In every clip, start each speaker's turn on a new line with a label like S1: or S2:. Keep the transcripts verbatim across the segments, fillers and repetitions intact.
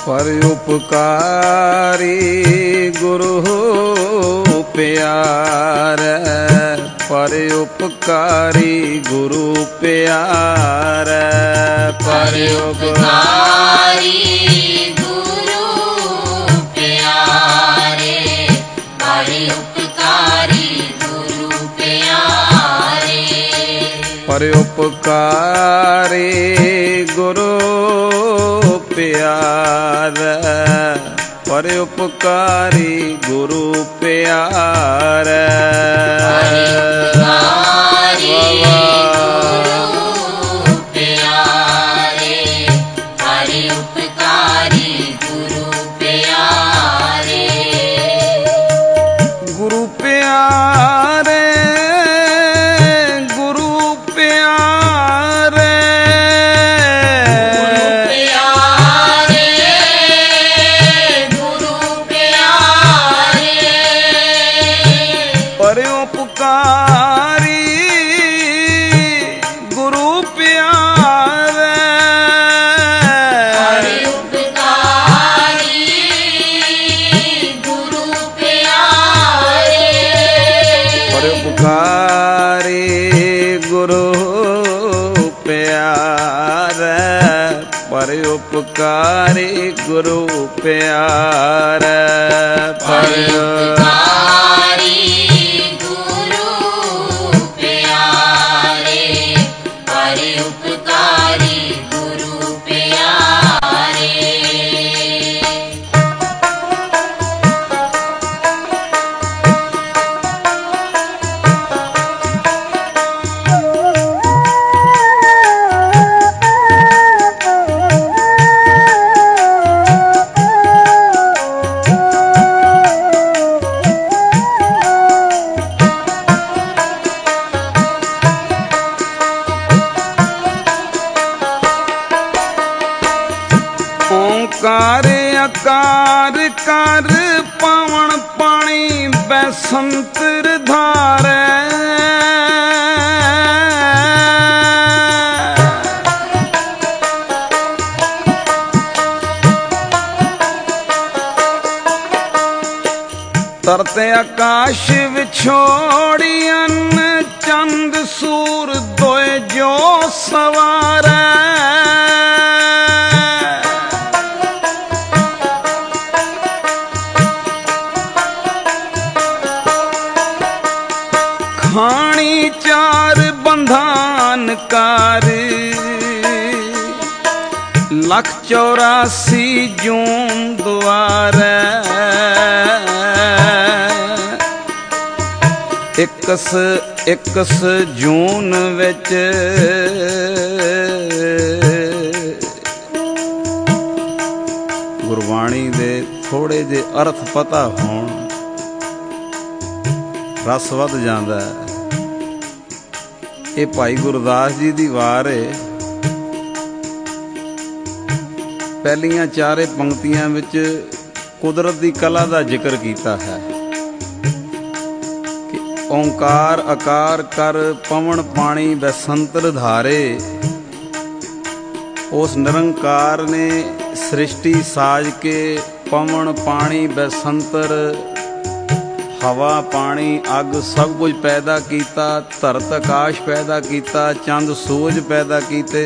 S1: पर उपकारी गुरु प्यारे, पर उपकारी गुरु प्यारे, पर उपकारी गुरु प्यारे, पर उपकारी गुरु प्यारे, पर उपकारी गुरु प्यारे, पर उपकारी गुरु प्यारे, पर उपकारी गुरु प्यारे, पर उपकारी गुरु प्यारे, गुरु प्यारे, गुरु प्यारे, पर उपकारी गुरु प्यारे, पर उपकारी गुरु प्यारे, पर उपकारी गुरु प्यारे, ओंकार आकार कर पवन पानी बैसंतर धारे, तरते आकाश विछोड़ी अन्न चंद सूर दोए जो सवारे, खानी चार बंधान कार लख चौरासी जून द्वारे, इकस इकस जून विच गुरबाणी दे थोड़े जे अर्थ पता होण रस वध जांदा है। ये भाई गुरदास जी दी वार है। पहलियां चारे पंक्तियां विच कुदरत दी कला दा जिक्र कीता है कि ओंकार आकार कर पवन पानी बैसंतर धारे। उस निरंकार ने सृष्टि साज के पवन पानी बैसंतर हवा पानी अग सब कुछ पैदा किया, धरत आकाश पैदा किया, चंद सूरज पैदा किए।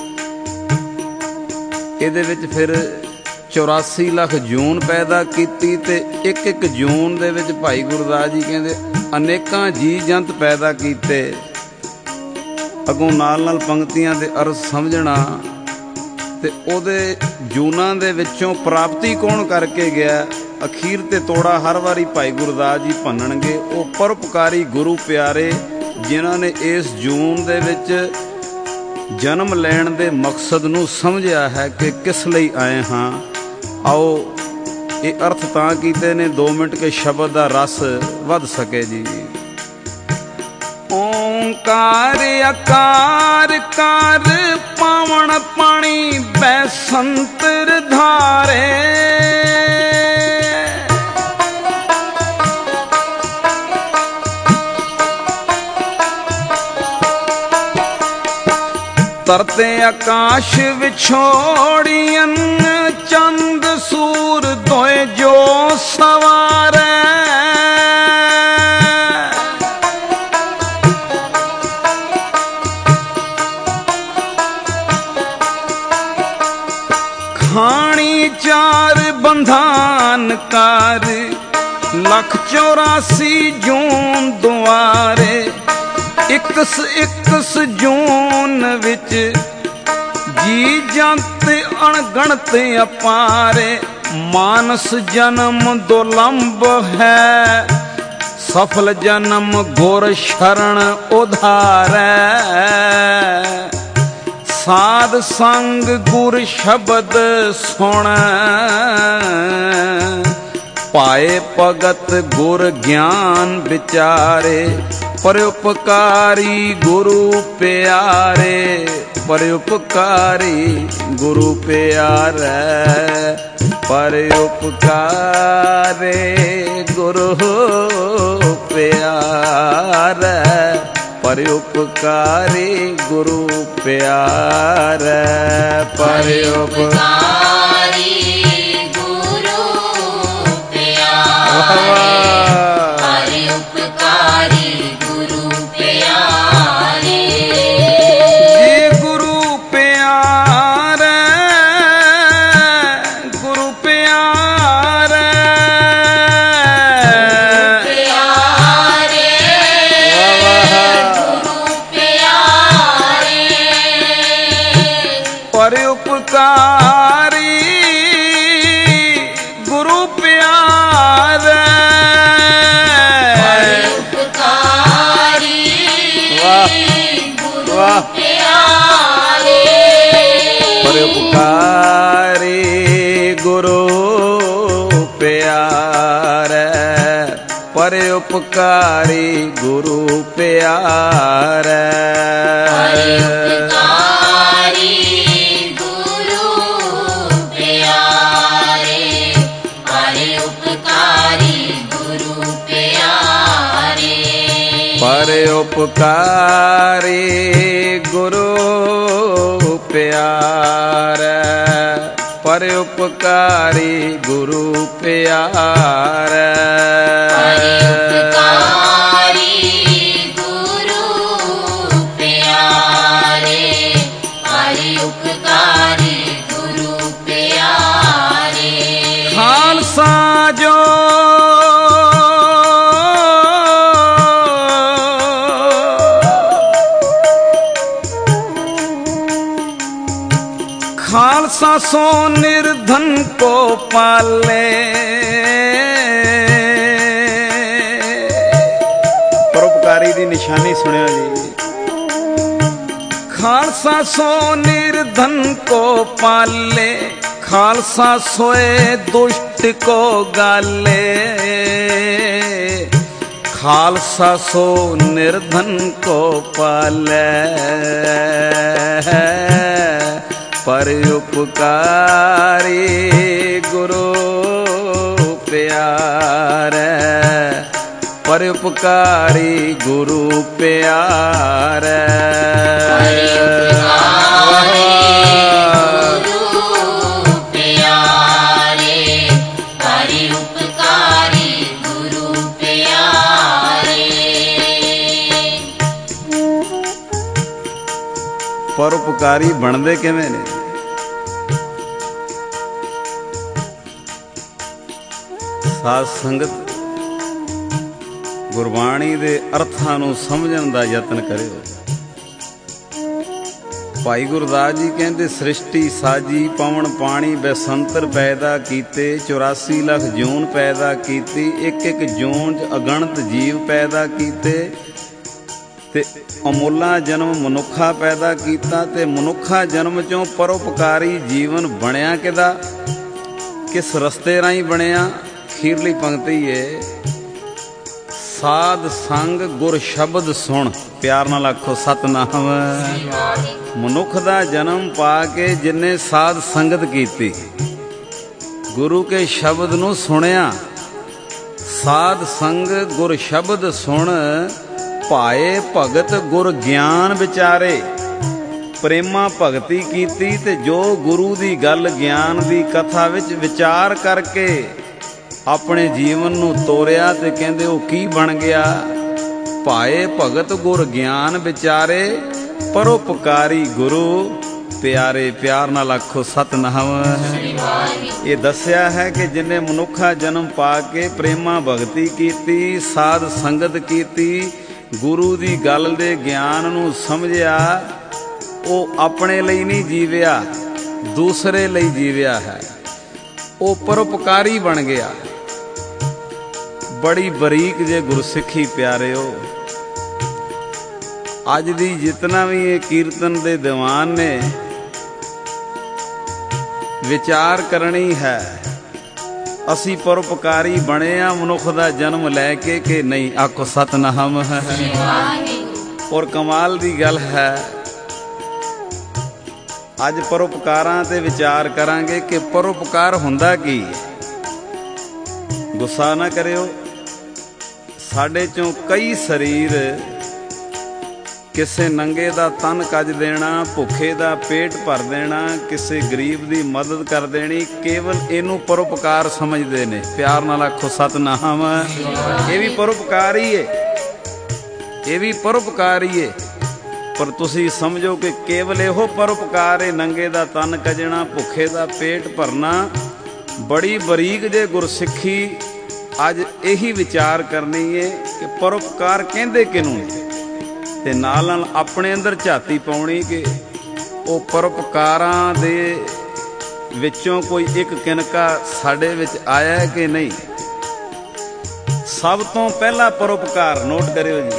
S1: इहदे विच फिर चौरासी लख जून पैदा की ते एक एक जून दे विच भाई गुरदास जी कहते अनेकां जी जंत पैदा किए। अगों नाल नाल पंक्तियां दे अर्थ समझना ते ओदे जूनां दे विचों प्राप्ति कौन करके गया। अखीर ते तोड़ा हर वारी भाई गुरदास जी भन्नणगे। वो परोपकारी गुरु प्यारे जिन्हां ने इस जून दे विच जन्म लैण दे मकसद नूं समझिया है कि किस लई आए हाँ। आओ ये अर्थ तां कीते ने दो मिनट के शब्द दा रस वध सके जी। ओंकार आकार कर पावन पानी बैसंतर धारे। तरते आकाश विछोड़ियन चंद ਕਹਾਣੀ ਚਾਰ ਬੰਧਾਨਕਾਰ, ਲੱਖ ਚੌਰਾਸੀ ਜੂਨ ਦੁਆਰੇ। ਇਕਸ ਇਕਸ ਜੂਨ ਵਿੱਚ ਜੀ ਜੰਤ ਅਣਗਣਤ ਅਪਾਰੇ। ਮਾਨਸ ਜਨਮ ਦੁਲੰਭ ਹੈ, ਸਫਲ ਜਨਮ ਗੁਰ ਸ਼ਰਨ ਉਧਾਰੈ। ਸਾਧ ਸੰਗ ਗੁਰ ਸ਼ਬਦ ਸੁਣ, ਪਾਏ ਭਗਤ ਗੁਰ ਗਿਆਨ ਵਿਚਾਰੇ। ਪਰਉਪਕਾਰੀ ਗੁਰੂ ਪਿਆਰੇ, ਪਰਉਪਕਾਰੀ ਗੁਰੂ ਪਿਆਰੇ। ਪਰਉਪਕਾਰੇ ਗੁਰੂ ਪਿਆਰੇ, ਪਰਉਪਕਾਰੀ ਗੁਰੂ ਪਿਆਰੇ। ਪਰਉਪਕਾਰੀ ਗੁਰੂ ਪਿਆਰੇ, ਪਰਉਪਕਾਰੀ ਗੁਰੂ ਪਿਆਰੇ। ਜੀ ਗੁਰੂ ਪਿਆਰੇ, ਗੁਰੂ ਪਿਆਰੇ, ਪਿਆਰੇ ਗੁਰੂ ਪਿਆਰੇ। ਪਰਉਪਕਾਰੀ ਗੁਰੂ ਪਿਆਰੇ, ਪਰਉਪਕਾਰੀ ਗੁਰੂ ਪਿਆਰੇ। ਪਰਉਪਕਾਰੀ ਗੁਰੂ ਪਿਆਰੇ, ਪਰਉਪਕਾਰੀ ਗੁਰੂ ਪਿਆਰੇ। ਪਰਉਪਕਾਰੀ ਗੁਰੂ ਪਿਆਰੇ, ਪਰਉਪਕਾਰੀ ਗੁਰੂ ਪਿਆਰੇ। ਪਰਉਪਕਾਰੀ ਗੁਰੂ ਪਿਆਰੇ, ਪਰਉਪਕਾਰੀ ਗੁਰੂ ਪਿਆਰੇ। ਪਰਉਪਕਾਰੀ ਗੁਰੂ ਪਿਆਰੇ, ਪਰਉਪਕਾਰੀ ਗੁਰੂ ਪਿਆਰੇ। ਖਾਲਸਾ ਜੋ खालसा सो निर्धन को पाले। परोपकारी दी निशानी सुनियो जी। खालसा सो निर्धन को पाले, खालसा सोए दुष्ट को गाले। खालसा सो निर्धन को पाले, परोपकारी गुरु प्यारे। परोपकारी गुरु प्यारे। परोपकारी बनते किवें ने? साध संगत गुरबाणी दे अर्थां नूं समझण दा यतन करियो। भाई गुरदास जी कहते सृष्टि साजी पवन पानी बेसंतर पैदा कीते। चौरासी लख जून पैदा कीती, एक एक जून च अगणत जीव पैदा कीते। ते अमोला जन्म मनुखा पैदा कीता। ते मनुखा जन्म चों परोपकारी जीवन बनया किदा, किस रस्ते राही बनया? खीरली पंक्ति है, साध संग गुर शब्द सुन। प्यार नाल आखो सतनाम। मनुख दा जन्म पा के जिन्ने साध संगत कीती, गुरु के शब्द नूं सुनिया। साध संग गुर शब्द सुन, पाए भगत गुर ज्ञान विचारे। प्रेमा भगती कीती ते जो गुरु दी गल ज्ञान दी कथा विच विचार करके अपने जीवन नूं तोरिया ते कहंदे ओ की बन गया। पाए भगत गुर ज्ञान विचारे, परोपकारी गुरु प्यारे। प्यार नाल आखो सतनाम। ये दस्या है कि जिन्हें मनुखा जन्म पा के प्रेमा भगती कीती, साध संगत कीती, गुरु दी गल दे ज्ञान नूं समझिया, वो अपने लिए नहीं जीविया, दूसरे लिए जीविया है। वो परोपकारी बन गया। बड़ी बरीक जे गुरसिखी प्यारे हो। अज दी जितना भी ये कीर्तन दे दीवान ने विचार करनी है, असी परोपकारी बने आ मनुख दा जन्म लैके कि नहीं। आखो सतनाम है। और कमाल दी गल है, अज परोपकारां ते विचार करांगे कि परोपकार हुंदा की। गुस्सा ना करियो, साडे चों कई शरीर किसी नंगे दा तन कज देना, भुखे दा पेट भर देना, किसी गरीब दी मदद कर देनी, केवल इनू परोपकार समझते ने। प्यार नाल आखो सतनाम। ये भी परोपकार ही है, ये भी परोपकार ही है। पर तुसी समझो कि केवल इहो परोपकार है, नंगे दा तन कजना, भुखे दा पेट भरना। बड़ी बरीक जे गुरसिखी अज यही विचार करनी है कि परोपकार कहंदे किनू ने, ते नाल नाल अपने अंदर झाती पाउणी कि वो परोपकारां दे विचों कोई एक किनका साडे विच आया है कि नहीं। सब तो पहला परोपकार नोट करियो जी,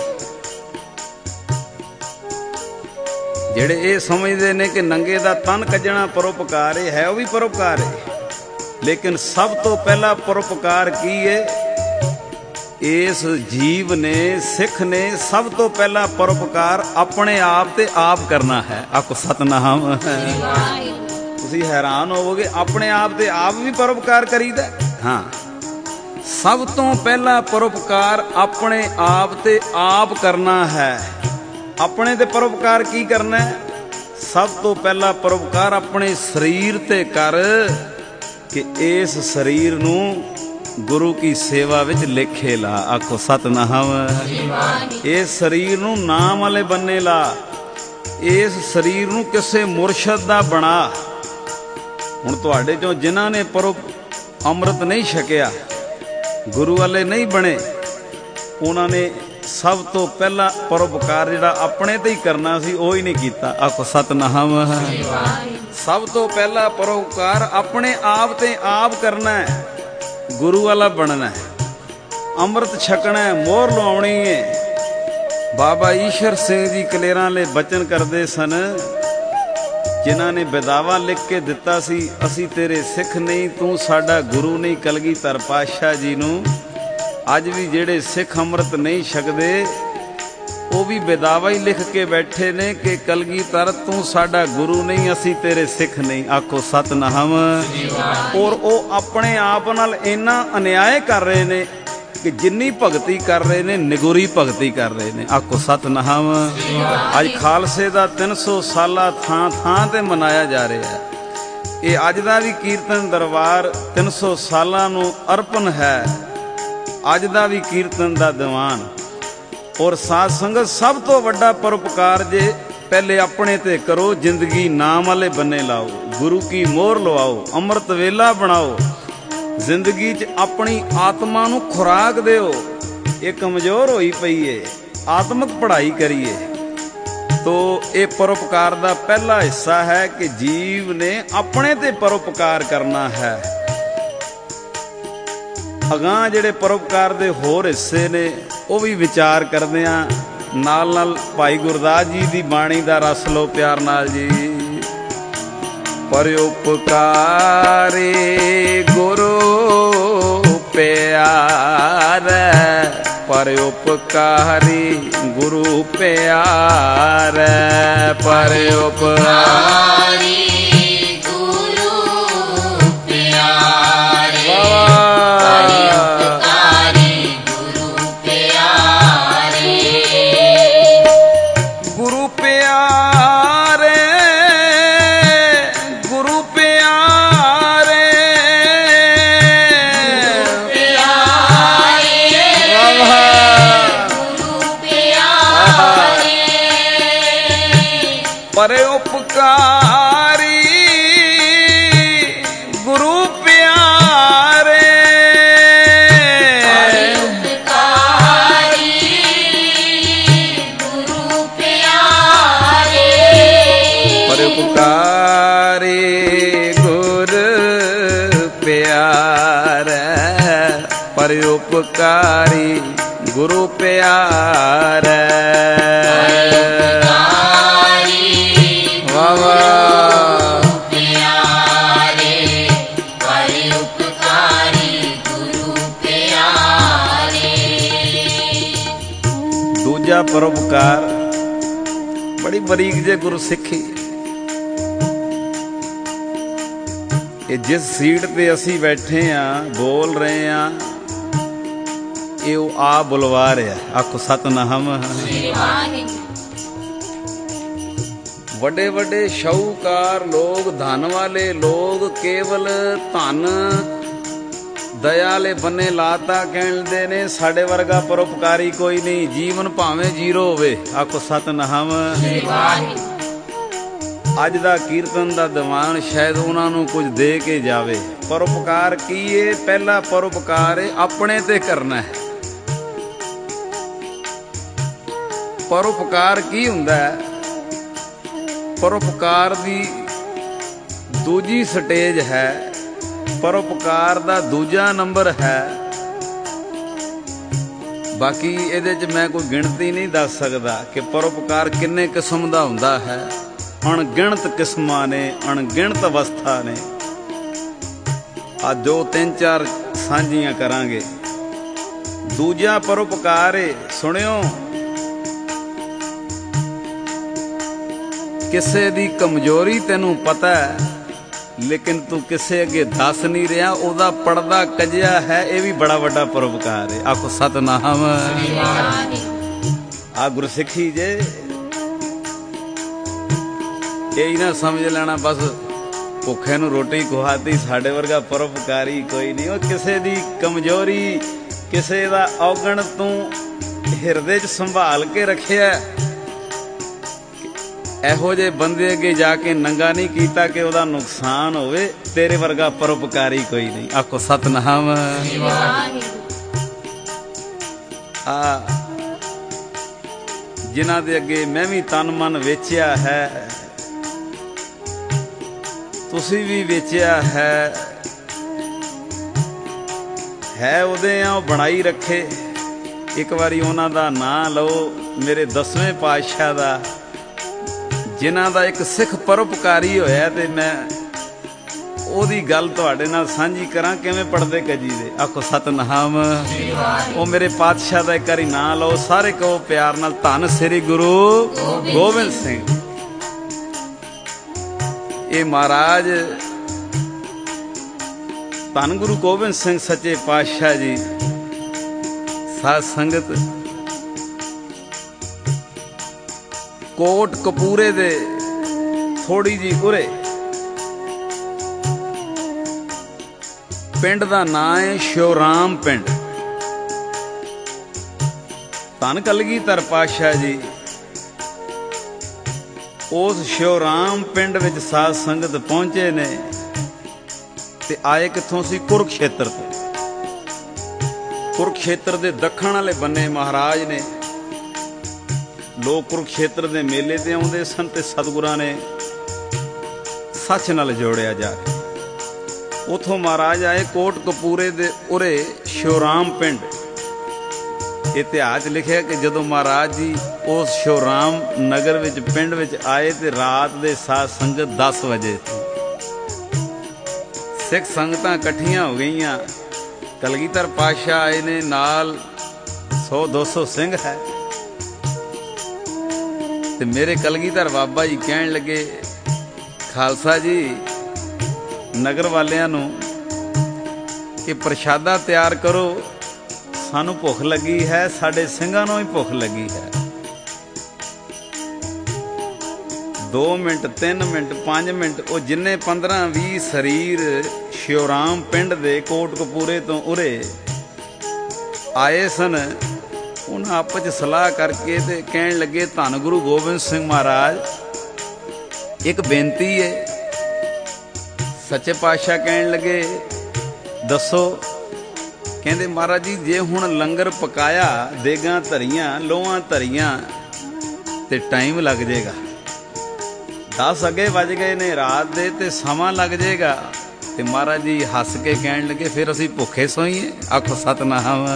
S1: जेड़े ये समझते ने कि नंगे दा तन कजना परोपकार है, वो भी परोपकार है। लेकिन सब तो पहला परोपकार की है, इस जीव ने सिख ने सब तो पहला परोपकार अपने आप ते आप करना है। आखो सतनाम। तुसी हैरान होवोगे, अपने आप ते आप भी परोपकार करीदा। हाँ, सब तो पहला परोपकार अपने आप ते आप करना है। अपने ते परोपकार की करना है? सब तो पहला परोपकार अपने शरीर ते कर कि इस शरीर नूं गुरु की सेवा विच लेखे ला। आखो सतनाम। इस शरीर नूं नाम वाले बन्ने ला। इस शरीर नूं किसे मुरशद दा बना। हुण तुहाडे चों जिन्हां ने परो अमृत नहीं छकिया, गुरु वाले नहीं बने, उन्होंने सब तो पहला परोपकार जिहड़ा अपने ते ही करना सी, वो ही नहीं कीता। आखो सतनाम। सब तो पहला परोपकार अपने आप ते आप करना है, गुरु वाला बनना है, अमृत छकना है, मोहर लवाउणी है। बाबा ईश्वर सिंह जी कलेरां ले बचन करते सन, जिन्हां ने बेदावा लिख के दिता सी, असी तेरे सिख नहीं, तू साडा गुरु नहीं। कलगीधर पातशाह जी नूं अज भी जेड़े सिख अमृत नहीं छकदे, वो भी बेदावा ही लिख के बैठे ने कि कलगीधर तू साडा गुरु नहीं, असी तेरे सिख नहीं। आखो सतनाम। और वो अपने आप नाल इन्ना अन्याय कर रहे ने कि जिन्नी भगती कर रहे ने, निगुरी भगती कर रहे ने। आखो सतनाम। अज खालसे दा तीन सौ साला थां थां ते मनाया जा रहा है। ये अज दा भी कीर्तन दरबार तीन सौ सालां नूं अर्पण है, अज दा भी कीर्तन दा दीवान। और साध संगत सब तो वड्डा परोपकार जे पहले अपने ते करो, जिंदगी नाम वाले बन्ने लाओ, गुरु की मोहर लवाओ, अमृत वेला बनाओ, जिंदगी च अपनी आत्मा नूं खुराक दिओ। ये कमजोर होई पई है, आत्मक पढ़ाई करिए। तो ये परोपकार दा पहला हिस्सा है कि जीव ने अपने ते परोपकार करना है। अगां जिहड़े परोपकार दे होर हिस्से ने वो भी विचार करदे आ। नाल नाल भाई गुरदास जी दी बाणी दा रस लो प्यार नाल जी। परोपकारे गुरु प्यार, परोपकारी गुरु प्यार, परोपकारी परोपकार ਪਿਆਰੈ, ਪਰ ਉਪਕਾਰੀ ਗੁਰੂ ਪਿਆਰੈ। ਵਾਹ ਵਾਹ।
S2: ਪਿਆਰੇ ਪਰ ਉਪਕਾਰੀ ਗੁਰੂ ਪਿਆਰੇ।
S1: ਦੂਜਾ ਪਰਉਪਕਾਰ ਬੜੀ ਬਰੀਕ ਜੇ ਗੁਰਸਿੱਖੀ। ਇਹ ਜਿਸ ਸੀਟ ਤੇ ਅਸੀਂ ਬੈਠੇ ਆ, ਬੋਲ ਰਹੇ ਆ, ਇਹ ਉਹ ਆ ਬੁਲਵਾ ਰਿਹਾ। ਆਖੋ ਸਤਿਨਾਮ। ਵੱਡੇ ਵੱਡੇ ਸ਼ਾਹੂਕਾਰ ਲੋਕ, ਧਨ ਵਾਲੇ ਲੋਕ ਕੇਵਲ ਧਨ ਦਇਆ ਵਾਲੇ ਬੰਨੇ ਲਾਤਾ ਕਹਿੰਦੇ ਨੇ ਸਾਡੇ ਵਰਗਾ ਪਰਉਪਕਾਰੀ ਕੋਈ ਨਹੀਂ, ਜੀਵਨ ਭਾਵੇਂ ਜ਼ੀਰੋ ਹੋਵੇ। ਆਖੋ ਸਤਿਨਾਮ। ਅੱਜ ਦਾ ਕੀਰਤਨ ਦਾ ਦੀਵਾਨ ਸ਼ਾਇਦ ਉਹਨਾਂ ਨੂੰ ਕੁਝ ਦੇ ਕੇ ਜਾਵੇ। ਪਰਉਪਕਾਰ ਕੀ ਏ? ਪਹਿਲਾ ਪਰਉਪਕਾਰ ਏ ਆਪਣੇ ਤੇ ਕਰਨਾ ਹੈ। ਪਰਉਪਕਾਰ ਕੀ ਹੁੰਦਾ ਹੈ? ਪਰਉਪਕਾਰ ਦੀ ਦੂਜੀ ਸਟੇਜ ਹੈ, ਪਰਉਪਕਾਰ ਦਾ ਦੂਜਾ ਨੰਬਰ ਹੈ। ਬਾਕੀ ਇਹਦੇ 'ਚ ਮੈਂ ਕੋਈ ਗਿਣਤੀ ਨਹੀਂ ਦੱਸ ਸਕਦਾ ਕਿ ਪਰਉਪਕਾਰ ਕਿੰਨੇ ਕਿਸਮ ਦਾ ਹੁੰਦਾ ਹੈ। ਅਣਗਿਣਤ ਕਿਸਮਾਂ ਨੇ, ਅਣਗਿਣਤ ਅਵਸਥਾ ਨੇ। ਅੱਜ ਜੋ ਤਿੰਨ ਚਾਰ ਸਾਂਝੀਆਂ ਕਰਾਂਗੇ। ਦੂਜਾ ਪਰਉਪਕਾਰ ਏ, ਸੁਣਿਓ, ਕਿਸੇ ਦੀ ਕਮਜ਼ੋਰੀ ਤੈਨੂੰ ਪਤਾ ਹੈ ਲੇਕਿਨ ਤੂੰ ਕਿਸੇ ਅੱਗੇ ਦੱਸ ਨਹੀਂ ਰਿਹਾ, ਉਹਦਾ ਪਰਦਾ ਕੱਜਿਆ ਹੈ। ਇਹ ਵੀ ਬੜਾ ਵੱਡਾ ਪਰਉਪਕਾਰ ਹੈ। ਆਖੋ ਸਤਿਨਾਮ। ਆ ਗੁਰਸਿੱਖੀ ਜੇ ਇਹ ਨਾ ਸਮਝ ਲੈਣਾ ਬਸ ਭੁੱਖੇ ਨੂੰ ਰੋਟੀ ਖਵਾਤੀ, ਸਾਡੇ ਵਰਗਾ ਪਰਉਪਕਾਰੀ ਕੋਈ ਨਹੀਂ। ਉਹ ਕਿਸੇ ਦੀ ਕਮਜ਼ੋਰੀ, ਕਿਸੇ ਦਾ ਔਗਣ ਤੂੰ ਹਿਰਦੇ 'ਚ ਸੰਭਾਲ ਕੇ ਰੱਖਿਆ। ਇਹੋ ਜਿਹੇ ਬੰਦੇ ਅੱਗੇ ਜਾ ਕੇ ਨੰਗਾ ਨਹੀਂ ਕੀਤਾ ਕਿ ਉਹਦਾ ਨੁਕਸਾਨ ਹੋਵੇ। ਤੇਰੇ ਵਰਗਾ ਪਰਉਪਕਾਰੀ ਕੋਈ ਨਹੀਂ। ਆਖੋ ਸਤਿਨਾਮ। ਆ ਜਿਨ੍ਹਾਂ ਦੇ ਅੱਗੇ ਮੈਂ ਵੀ ਤਨ ਮਨ ਵੇਚਿਆ ਹੈ, ਤੁਸੀਂ ਵੀ ਵੇਚਿਆ ਹੈ, ਹੈ ਉਹਦੇ ਆ, ਉਹ ਬਣਾਈ ਰੱਖੇ। ਇੱਕ ਵਾਰੀ ਉਹਨਾਂ ਦਾ ਨਾਂ ਲਓ, ਮੇਰੇ ਦਸਵੇਂ ਪਾਤਸ਼ਾਹ ਦਾ, ਜਿਨ੍ਹਾਂ ਦਾ ਇੱਕ ਸਿੱਖ ਪਰਉਪਕਾਰੀ ਹੋਇਆ, ਤੇ ਮੈਂ ਉਹਦੀ ਗੱਲ ਤੁਹਾਡੇ ਨਾਲ ਸਾਂਝੀ ਕਰਾਂ ਕਿਵੇਂ ਪੜਦੇ ਕਜੀ ਦੇ। ਆਖੋ ਸਤਿਨਾਮ। ਉਹ ਮੇਰੇ ਪਾਤਸ਼ਾਹ ਦਾ ਇੱਕ ਵਾਰੀ ਨਾਂ ਲਓ, ਸਾਰੇ ਕਹੋ ਪਿਆਰ ਨਾਲ, ਧੰਨ ਸ੍ਰੀ ਗੁਰੂ ਗੋਬਿੰਦ ਸਿੰਘ। ਇਹ ਮਹਾਰਾਜ ਧੰਨ ਗੁਰੂ ਗੋਬਿੰਦ ਸਿੰਘ ਸੱਚੇ ਪਾਤਸ਼ਾਹ ਜੀ, ਸਾਧ ਸੰਗਤ, ਕੋਟ ਕਪੂਰੇ ਦੇ ਥੋੜੀ ਜੀ ਉਰੇ ਪਿੰਡ ਦਾ ਨਾਂ ਹੈ ਸ਼ਿਵਰਾਮ ਪਿੰਡ। ਧੰਨ ਕਲਗੀਧਰ ਪਾਤਸ਼ਾਹ ਜੀ ਉਸ ਸ਼ਿਵਰਾਮ ਪਿੰਡ ਵਿੱਚ ਸਾਧ ਸੰਗਤ ਪਹੁੰਚੇ ਨੇ ਤੇ ਆਏ ਕਿੱਥੋਂ ਸੀ? ਕੁਰੂਕਸ਼ੇਤਰ ਤੋਂ। ਕੁਰੂਕਸ਼ੇਤਰ ਦੇ ਦੱਖਣ ਵਾਲੇ ਬੰਨੇ ਮਹਾਰਾਜ ਨੇ। ਲੋਕ ਕੁਰੂਕਸ਼ੇਤਰ ਦੇ ਮੇਲੇ ਤੇ ਆਉਂਦੇ ਸਨ ਤੇ ਸਤਿਗੁਰਾਂ ਨੇ ਸੱਚ ਨਾਲ ਜੋੜਿਆ ਜਾ ਕੇ ਉਥੋਂ ਮਹਾਰਾਜ ਆਏ ਕੋਟ ਕਪੂਰੇ ਦੇ ਉਰੇ ਸ਼ਿਵਰਾਮ ਪਿੰਡ। ਇਤਿਹਾਸ ਲਿਖਿਆ ਕਿ ਜਦੋਂ ਮਹਾਰਾਜ ਜੀ ਉਸ ਸ਼ਿਵਰਾਮ ਨਗਰ ਵਿੱਚ ਪਿੰਡ ਵਿੱਚ ਆਏ ਤੇ ਰਾਤ ਦੇ ਸਾਧ ਸੰਗਤ ਦਸ ਵਜੇ ਸੀ। ਸਿੱਖ ਸੰਗਤਾਂ ਇਕੱਠੀਆਂ ਹੋ ਗਈਆਂ। ਕਲਗੀਧਰ ਪਾਤਸ਼ਾਹ ਆਏ ਨੇ, ਨਾਲ ਸੌ ਦੋ ਸੌ ਸਿੰਘ ਹੈ। ਤੇ ਮੇਰੇ ਕਲਗੀਧਰ ਬਾਬਾ ਜੀ ਕਹਿਣ ਲੱਗੇ, ਖਾਲਸਾ ਜੀ, ਨਗਰ ਵਾਲਿਆਂ ਨੂੰ ਕਿ ਪ੍ਰਸ਼ਾਦਾ ਤਿਆਰ ਕਰੋ, ਸਾਨੂੰ ਭੁੱਖ ਲੱਗੀ ਹੈ, ਸਾਡੇ ਸਿੰਘਾਂ ਨੂੰ ਵੀ ਭੁੱਖ ਲੱਗੀ ਹੈ। ਦੋ ਮਿੰਟ, ਤਿੰਨ ਮਿੰਟ, ਪੰਜ ਮਿੰਟ, ਉਹ ਜਿੰਨੇ ਪੰਦਰਾਂ ਵੀਹ ਸਰੀਰ ਸ਼ਿਵਰਾਮ ਪਿੰਡ ਦੇ ਕੋਟ ਕਪੂਰੇ ਤੋਂ ਉਰੇ ਆਏ ਸਨ, ਉਹਨਾਂ ਆਪਸ 'ਚ ਸਲਾਹ ਕਰਕੇ ਤੇ ਕਹਿਣ ਲੱਗੇ, ਧੰਨ ਗੁਰੂ ਗੋਬਿੰਦ ਸਿੰਘ ਮਹਾਰਾਜ, ਇੱਕ ਬੇਨਤੀ ਹੈ। ਸੱਚੇ ਪਾਤਸ਼ਾਹ ਕਹਿਣ ਲੱਗੇ, ਦੱਸੋ। ਕਹਿੰਦੇ, ਮਹਾਰਾਜ ਜੀ, ਜੇ ਹੁਣ ਲੰਗਰ ਪਕਾਇਆ, ਦੇਗਾਂ ਧਰੀਆਂ, ਲੋਹਾਂ ਧਰੀਆਂ, ਤੇ ਟਾਈਮ ਲੱਗ ਜਾਏਗਾ। ਦਸ ਅੱਗੇ ਵੱਜ ਗਏ ਨੇ ਰਾਤ ਦੇ ਤੇ ਸਮਾਂ ਲੱਗ ਜਾਏਗਾ। ਤੇ ਮਹਾਰਾਜ ਜੀ ਹੱਸ ਕੇ ਕਹਿਣ ਲੱਗੇ ਫਿਰ ਅਸੀਂ ਭੁੱਖੇ ਸੋਈਏ। ਆਖੋ ਸਤਨਾਮ।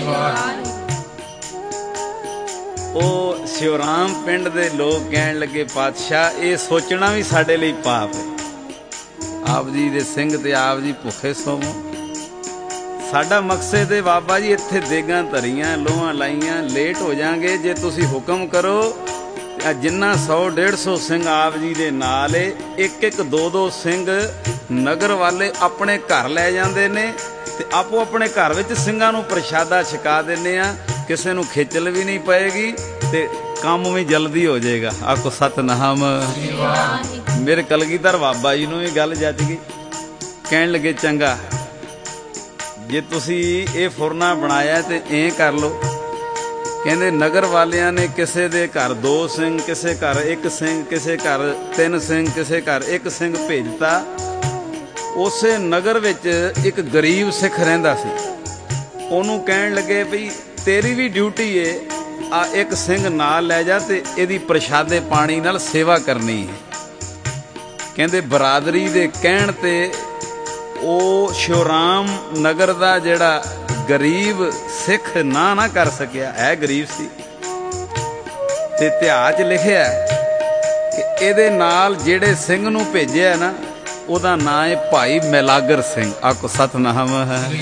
S1: ਉਹ ਸ਼ਿਵਰਾਮ ਪਿੰਡ ਦੇ ਲੋਕ ਕਹਿਣ ਲੱਗੇ ਪਾਤਸ਼ਾਹ ਇਹ ਸੋਚਣਾ ਵੀ ਸਾਡੇ ਲਈ ਪਾਪ ਹੈ, ਆਪ ਜੀ ਦੇ ਸਿੰਘ ਤੇ ਆਪ ਜੀ ਭੁੱਖੇ ਸੋਵੋ। ਸਾਡਾ ਮਕਸਦ ਹੈ ਬਾਬਾ ਜੀ ਇੱਥੇ ਦੇਗਾਂ ਧਰੀਆਂ ਲੋਹਾਂ ਲਾਈਆਂ, ਲੇਟ ਹੋ ਜਾਾਂਗੇ, ਜੇ ਤੁਸੀਂ ਹੁਕਮ ਕਰੋ ਜਿੰਨਾ ਸੌ ਡੇਢ ਸੌ ਸਿੰਘ ਆਪ ਜੀ ਦੇ ਨਾਲ ਏ, ਇੱਕ ਇੱਕ ਦੋ ਦੋ ਸਿੰਘ ਨਗਰ ਵਾਲੇ ਆਪਣੇ ਘਰ ਲੈ ਜਾਂਦੇ ਨੇ ਤੇ ਆਪੋ ਆਪਣੇ ਘਰ ਵਿੱਚ ਸਿੰਘਾਂ ਨੂੰ ਪ੍ਰਸ਼ਾਦਾ ਛਕਾ ਦਿੰਦੇ ਆ। ਕਿਸੇ ਨੂੰ ਖੇਚਲ ਵੀ ਨਹੀਂ ਪਏਗੀ ਤੇ ਕੰਮ ਵੀ ਜਲਦੀ ਹੋ ਜਾਏਗਾ। ਆਖੋ ਸਤਨਾਮ। ਮੇਰੇ ਕਲਗੀਧਰ ਬਾਬਾ ਜੀ ਨੂੰ ਇਹ ਗੱਲ ਜੱਜ ਗਈ, ਕਹਿਣ ਲੱਗੇ ਚੰਗਾ ਜੇ ਤੁਸੀਂ ਇਹ ਫੁਰਨਾ ਬਣਾਇਆ ਤੇ ਐਂ ਕਰ ਲਓ। ਕਹਿੰਦੇ ਨਗਰ ਵਾਲਿਆਂ ਨੇ ਕਿਸੇ ਦੇ ਘਰ ਦੋ ਸਿੰਘ, ਕਿਸੇ ਘਰ ਇੱਕ ਸਿੰਘ, ਕਿਸੇ ਘਰ ਤਿੰਨ ਸਿੰਘ, ਕਿਸੇ ਘਰ ਇੱਕ ਸਿੰਘ ਭੇਜਤਾ। ਉਸੇ ਨਗਰ ਵਿੱਚ ਇੱਕ ਗਰੀਬ ਸਿੱਖ ਰਹਿੰਦਾ ਸੀ। ਉਹਨੂੰ ਕਹਿਣ ਲੱਗੇ ਵੀ ਤੇਰੀ ਵੀ ਡਿਊਟੀ ਏ, ਆ ਇੱਕ ਸਿੰਘ ਨਾਲ ਲੈ ਜਾ ਤੇ ਇਹਦੀ ਪ੍ਰਸ਼ਾਦੇ ਪਾਣੀ ਨਾਲ ਸੇਵਾ ਕਰਨੀ ਹੈ। ਕਹਿੰਦੇ ਬਰਾਦਰੀ ਦੇ ਕਹਿਣ ਤੇ ਉਹ ਸ਼ਿਵਰਾਮ ਨਗਰ ਦਾ ਜਿਹੜਾ ਗਰੀਬ ਸਿੱਖ ਨਾ ਨਾ ਕਰ ਸਕਿਆ, ਹੈ ਗਰੀਬ ਸੀ, ਤੇ ਇਤਿਹਾਸ 'ਚ ਲਿਖਿਆ ਕਿ ਇਹਦੇ ਨਾਲ ਜਿਹੜੇ ਸਿੰਘ ਨੂੰ ਭੇਜਿਆ ਨਾ ਉਹਦਾ ਨਾਂ ਹੈ ਭਾਈ ਮੈਲਾਗਰ ਸਿੰਘ। ਆਖੋ ਸਤਨਾਮ।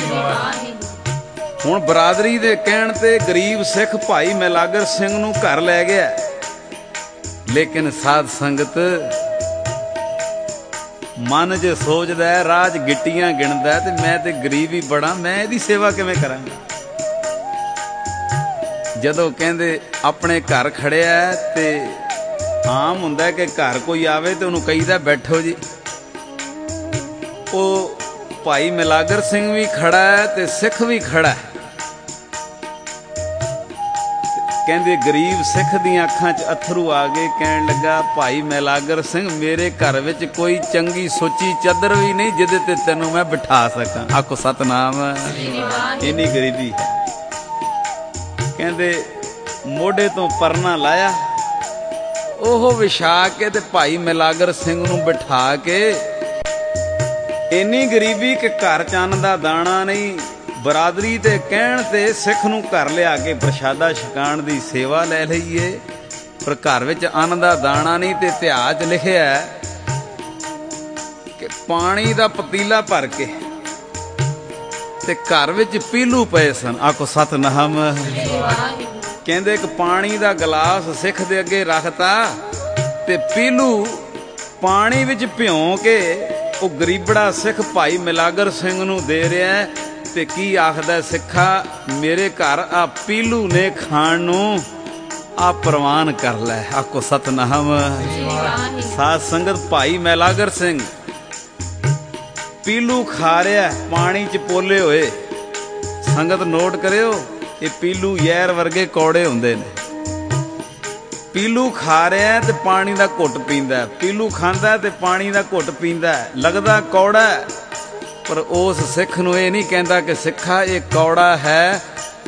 S1: ਹੁਣ ਬਰਾਦਰੀ ਦੇ ਕਹਿਣ ਤੇ ਗਰੀਬ ਸਿੱਖ ਭਾਈ ਮੈਲਾਗਰ ਸਿੰਘ ਨੂੰ ਘਰ ਲੈ ਗਿਆ, ਲੇਕਿਨ ਸਾਧ ਸੰਗਤ ਮਨ 'ਚ ਸੋਚਦਾ ਰਾਹ 'ਚ ਗਿੱਟੀਆਂ ਗਿਣਦਾ ਤੇ ਮੈਂ ਤੇ ਗਰੀਬ ਹੀ ਬੜਾ, ਮੈਂ ਇਹਦੀ ਸੇਵਾ ਕਿਵੇਂ ਕਰਾਂਗਾ। ਜਦੋਂ ਕਹਿੰਦੇ ਆਪਣੇ ਘਰ ਖੜਿਆ ਤੇ ਆਮ ਹੁੰਦਾ ਕਿ ਘਰ ਕੋਈ ਆਵੇ ਤੇ ਉਹਨੂੰ ਕਹੀਦਾ ਬੈਠੋ ਜੀ। ਉਹ ਭਾਈ ਮੈਲਾਗਰ ਸਿੰਘ ਵੀ ਖੜਾ ਹੈ ਤੇ ਸਿੱਖ ਵੀ ਖੜਾ ਹੈ। ਕਹਿੰਦੇ ਗਰੀਬ ਸਿੱਖ ਦੀਆਂ ਅੱਖਾਂ 'ਚ ਅਥਰੂ ਆ ਗਏ, ਕਹਿਣ ਲੱਗਾ ਭਾਈ ਮੈਲਾਗਰ ਸਿੰਘ ਮੇਰੇ ਘਰ ਵਿੱਚ ਕੋਈ ਚੰਗੀ ਸੋਚੀ ਚਾਦਰ ਵੀ ਨਹੀਂ ਜਿਹਦੇ ਤੇ ਤੈਨੂੰ ਮੈਂ ਬਿਠਾ ਸਕਾਂ। ਆਖੋ ਸਤਨਾਮ। ਇੰਨੀ ਗਰੀਬੀ। ਕਹਿੰਦੇ ਮੋਢੇ ਤੋਂ ਪਰਨਾ ਲਾਇਆ, ਉਹ ਵਿਛਾ ਕੇ ਤੇ ਭਾਈ ਮੈਲਾਗਰ ਸਿੰਘ ਨੂੰ ਬਿਠਾ ਕੇ, ਇੰਨੀ ਗਰੀਬੀ ਕਿ ਘਰ ਚ ਅੰਨ ਦਾ ਦਾਣਾ ਨਹੀਂ। ਬਰਾਦਰੀ ਦੇ ਕਹਿਣ ਤੇ ਸਿੱਖ ਨੂੰ ਘਰ ਲਿਆ ਕੇ ਪ੍ਰਸ਼ਾਦਾ ਛਕਾਉਣ ਦੀ ਸੇਵਾ ਲੈ ਲਈਏ, ਪਰ ਘਰ ਵਿੱਚ ਅੰਨ ਦਾ ਦਾਣਾ ਨਹੀਂ। ਤੇ ਇਤਿਹਾਸ 'ਚ ਲਿਖਿਆ ਕਿ ਪਾਣੀ ਦਾ ਪਤੀਲਾ ਭਰ ਕੇ ਤੇ ਘਰ ਵਿੱਚ ਪੀਲੂ ਪਏ ਸਨ। ਆਖੋ ਸਤਨਾਮ। ਕਹਿੰਦੇ ਇੱਕ ਪਾਣੀ ਦਾ ਗਲਾਸ ਸਿੱਖ ਦੇ ਅੱਗੇ ਰੱਖਤਾ ਤੇ ਪੀਲੂ ਪਾਣੀ ਵਿੱਚ ਭਿਉਂ ਕੇ ਉਹ ਗਰੀਬੜਾ ਸਿੱਖ ਭਾਈ ਮੈਲਾਗਰ ਸਿੰਘ ਨੂੰ ਦੇ ਰਿਹਾ ਤੇ ਕੀ ਆਖਦਾ ਸਿੱਖਾ, ਮੇਰੇ ਘਰ ਆ ਪੀਲੂ ਨੇ ਖਾਣ ਨੂੰ ਆ ਪ੍ਰਵਾਨ ਕਰ ਲੈ। ਆਖੋ ਸਤਨਾਮ। ਸਾਧ ਸੰਗਤ ਭਾਈ ਮੈਲਾਗਰ ਸਿੰਘ ਪੀਲੂ ਖਾ ਰਿਹਾ ਪਾਣੀ 'ਚ ਪੋਲੇ ਹੋਏ। ਸੰਗਤ ਨੋਟ ਕਰਿਓ, ਇਹ ਪੀਲੂ ਜ਼ਹਿਰ ਵਰਗੇ ਕੌੜੇ ਹੁੰਦੇ ਨੇ। ਪੀਲੂ ਖਾ ਰਿਹਾ ਤੇ ਪਾਣੀ ਦਾ ਘੁੱਟ ਪੀਂਦਾ, ਪੀਲੂ ਖਾਂਦਾ ਤੇ ਪਾਣੀ ਦਾ ਘੁੱਟ ਪੀਂਦਾ, ਲੱਗਦਾ ਕੌੜਾ, ਪਰ ਉਸ ਸਿੱਖ ਨੂੰ ਇਹ ਨਹੀਂ ਕਹਿੰਦਾ ਕਿ ਸਿੱਖਾ ਇਹ ਕੌੜਾ ਹੈ,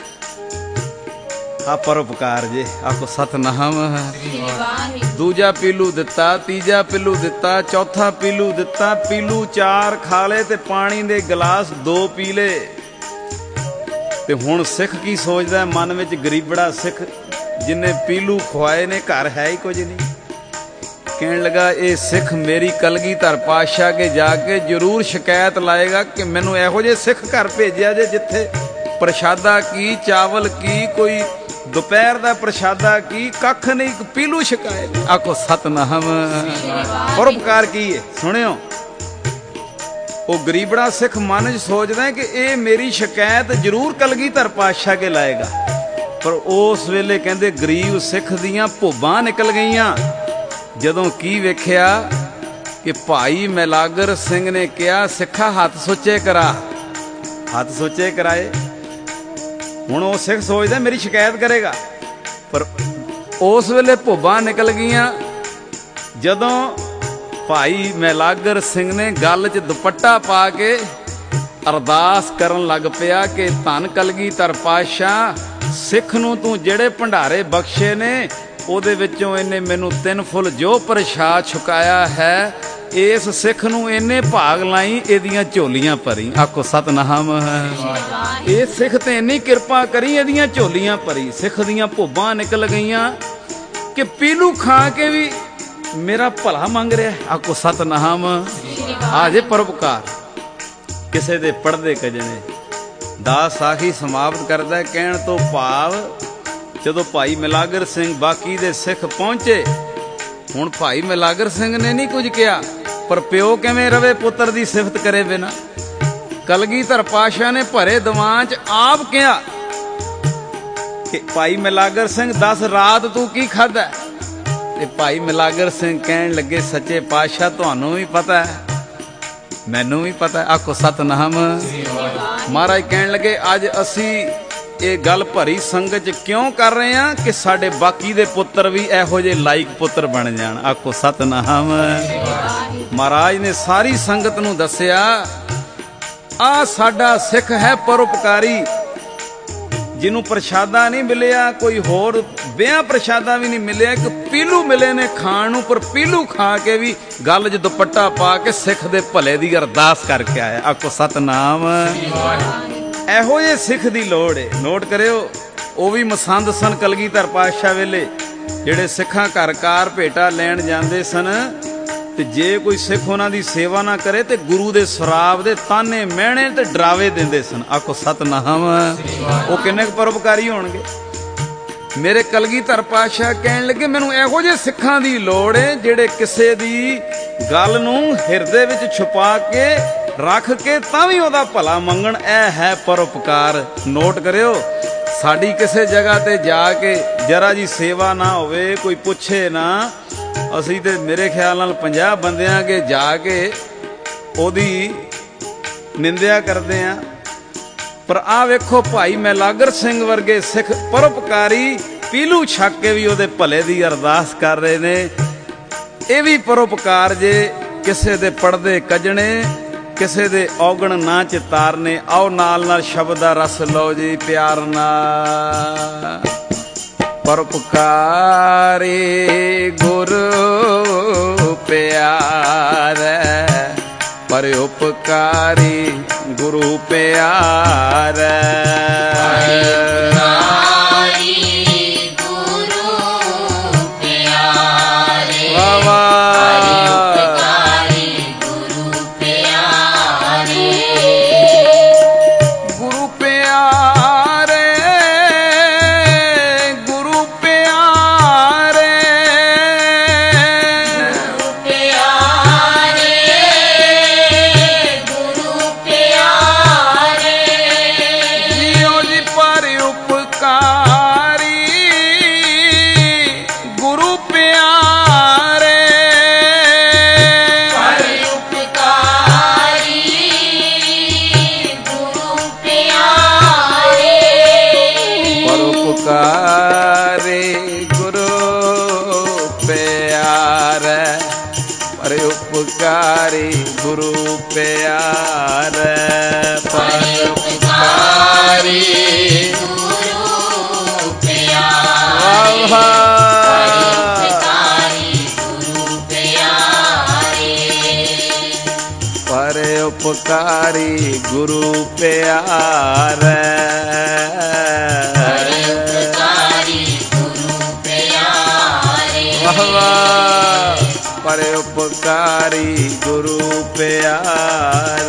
S1: ਆ ਪਰਉਪਕਾਰ ਜੇ। ਆਖੋ ਸਤਨਾਮ। ਦੂਜਾ ਪੀਲੂ ਦਿੱਤਾ, ਤੀਜਾ ਪੀਲੂ ਦਿੱਤਾ, ਚੌਥਾ ਪੀਲੂ ਦਿੱਤਾ। ਪੀਲੂ ਚਾਰ ਖਾ ਲਏ ਤੇ ਪਾਣੀ ਦੇ ਗਲਾਸ ਦੋ ਪੀ ਲਏ। ਤੇ ਹੁਣ ਸਿੱਖ ਕੀ ਸੋਚਦਾ ਮਨ ਵਿੱਚ, ਗਰੀਬੜਾ ਸਿੱਖ ਜਿੰਨੇ ਪੀਲੂ ਖਵਾਏ ਨੇ, ਘਰ ਹੈ ਹੀ ਕੁਝ ਨਹੀਂ। ਕਹਿਣ ਲੱਗਾ ਇਹ ਸਿੱਖ ਮੇਰੀ ਕਲਗੀਧਰ ਪਾਤਸ਼ਾਹ ਕੇ ਜਾ ਕੇ ਜ਼ਰੂਰ ਸ਼ਿਕਾਇਤ ਲਾਏਗਾ ਕਿ ਮੈਨੂੰ ਇਹੋ ਜਿਹੇ ਸਿੱਖ ਘਰ ਭੇਜਿਆ ਜੇ ਜਿੱਥੇ ਪ੍ਰਸ਼ਾਦਾ ਕੀ, ਚਾਵਲ ਕੀ, ਕੋਈ ਦੁਪਹਿਰ ਦਾ ਪ੍ਰਸ਼ਾਦਾ ਕੀ, ਕੱਖ ਨਹੀਂ, ਪੀਲੂ ਛਕਾਏ। ਆਖੋ ਸਤਨਾਮ। ਪਰਉਪਕਾਰ ਕੀ ਹੈ ਸੁਣਿਓ। ਉਹ ਗਰੀਬੜਾ ਸਿੱਖ ਮਨ 'ਚ ਸੋਚਦਾ ਕਿ ਇਹ ਮੇਰੀ ਸ਼ਿਕਾਇਤ ਜ਼ਰੂਰ ਕਲਗੀਧਰ ਪਾਤਸ਼ਾਹ ਕੇ ਲਾਏਗਾ, ਪਰ ਉਸ ਵੇਲੇ ਕਹਿੰਦੇ ਗਰੀਬ ਸਿੱਖ ਦੀਆਂ ਭੁੱਬਾਂ ਨਿਕਲ ਗਈਆਂ ਜਦੋਂ ਕੀ ਵੇਖਿਆ ਕਿ ਭਾਈ ਮੈਲਾਗਰ ਸਿੰਘ ਨੇ ਕਿਹਾ ਸਿੱਖਾ ਹੱਥ ਸੁੱਚੇ ਕਰਾ। ਹੱਥ ਸੁੱਚੇ ਕਰਾਏ। ਹੁਣ ਉਹ ਸਿੱਖ ਸੋਚਦਾ ਮੇਰੀ ਸ਼ਿਕਾਇਤ ਕਰੇਗਾ, ਪਰ ਉਸ ਵੇਲੇ ਭੁੱਬਾਂ ਨਿਕਲ ਗਈਆਂ ਜਦੋਂ ਭਾਈ ਮੈਲਾਗਰ ਸਿੰਘ ਨੇ ਗਲ 'ਚ ਦੁਪੱਟਾ ਪਾ ਕੇ ਅਰਦਾਸ ਕਰਨ ਲੱਗ ਪਿਆ ਕਿ ਧੰਨ ਕਲਗੀਧਰ ਪਾਤਸ਼ਾਹ, ਸਿੱਖ ਨੂੰ ਤੂੰ ਜਿਹੜੇ ਭੰਡਾਰੇ ਬਖਸ਼ੇ ਨੇ ਉਹਦੇ ਵਿੱਚੋਂ ਇਹਨੇ ਮੈਨੂੰ ਤਿੰਨ ਫੁੱਲ ਜੋ ਪ੍ਰਸ਼ਾਦ ਛੁਕਾਇਆ ਹੈ इस सिख नूं इन्ने भाग लाई इहदियां झोलियां भरी। आखो सतनाम। ये सिख ते इन्नी किरपा करी इहदियां झोलियां भरी। सिख दियां भुब्बां निकल गईयां कि पीलू खा के भी मेरा भला मंग रहा है। आखो सतनाम। आजे परोपकार किसे दे पढ़दे कजने। दास साखी समाप्त करदा कहण तो भाव जदों भाई मिलागर सिंह बाकी दे सिख पहुंचे, हुण भाई मिलागर सिंह ने नहीं कुछ किया, पर प्यो किवें रवे पुत्र दी सिफत करे बिना। कलगीधर पातशाह ने भरे दीवान च आप कहा कि भाई मिलागर सिंह दस रात तू की खादा? ते भाई मिलागर सिंह कहण लगे सच्चे पातशाह तुहानू भी पता है, मैनू भी पता है। आखो सतनाम। महाराज कहण लगे अज असी ये गल भरी संगत च क्यों कर रहे हैं कि साडे बाकी दे पुत्र भी इहो जे लाइक पुत्र बन जाण। आखो सतनाम। महाराज ने सारी संगत नूं दस्सिया आ साडा सिख है परोपकारी, जिन्हों प्रशादा नहीं मिलिया, कोई होर ब्याह प्रशादा भी नहीं मिलिया, एक पीलू मिले ने खाण, पर पीलू खा के भी गल च दुपट्टा पा के सिख दे भले दी अरदास करके आया। आखो सतनाम। एहो जे सिख दी लोड़ है। नोट करियो वो भी मसंद सन कलगीधर पातशाह वेले जेड़े सिखां घर कार भेटा लैण जांदे सन, ते जे कोई सिख उन्हां दी सेवा ना करे ते गुरु दे सराब दे ताने महणे ते डरावे देंदे सन। आखो सतनाम। वो किन्ने परोपकारी होणगे। मेरे कलगीधर पातशाह कहण लगे मैनूं इहो जे सिखां दी लोड़ है जेड़े किसे दी गल नूं हिरदे विच छुपा के रख के तां भी ओहदा भला मंगण। ऐ है परोपकार। नोट करियो साडी किसे जगह ते जाके जरा जी सेवा ना होवे, कोई पुछे ना, असी ते मेरे ख्याल नाल पंजाह बंदियां के जाके ओदी निंदिया करदे आ। पर आ वेखो भाई मिलागर सिंह वर्गे सिख परोपकारी पीलू छक के भी ओदे भले दी अरदास कर रहे ने। ये भी परोपकार जे किसे दे पढ़दे कजने, किसे दे औगण ना चितारने। आओ नाल नाल शब्द दा रस लो जी प्यार नाल। परोपकारी गुरु प्यारे, पर उपकारी गुरु प्यारे। वाह उपकारी गुरु प्यारे, परोपकारी गुरु प्यारे, परोपकारी गुरु प्यारे, वाह वाह। परोपकारी गुरु प्यारे।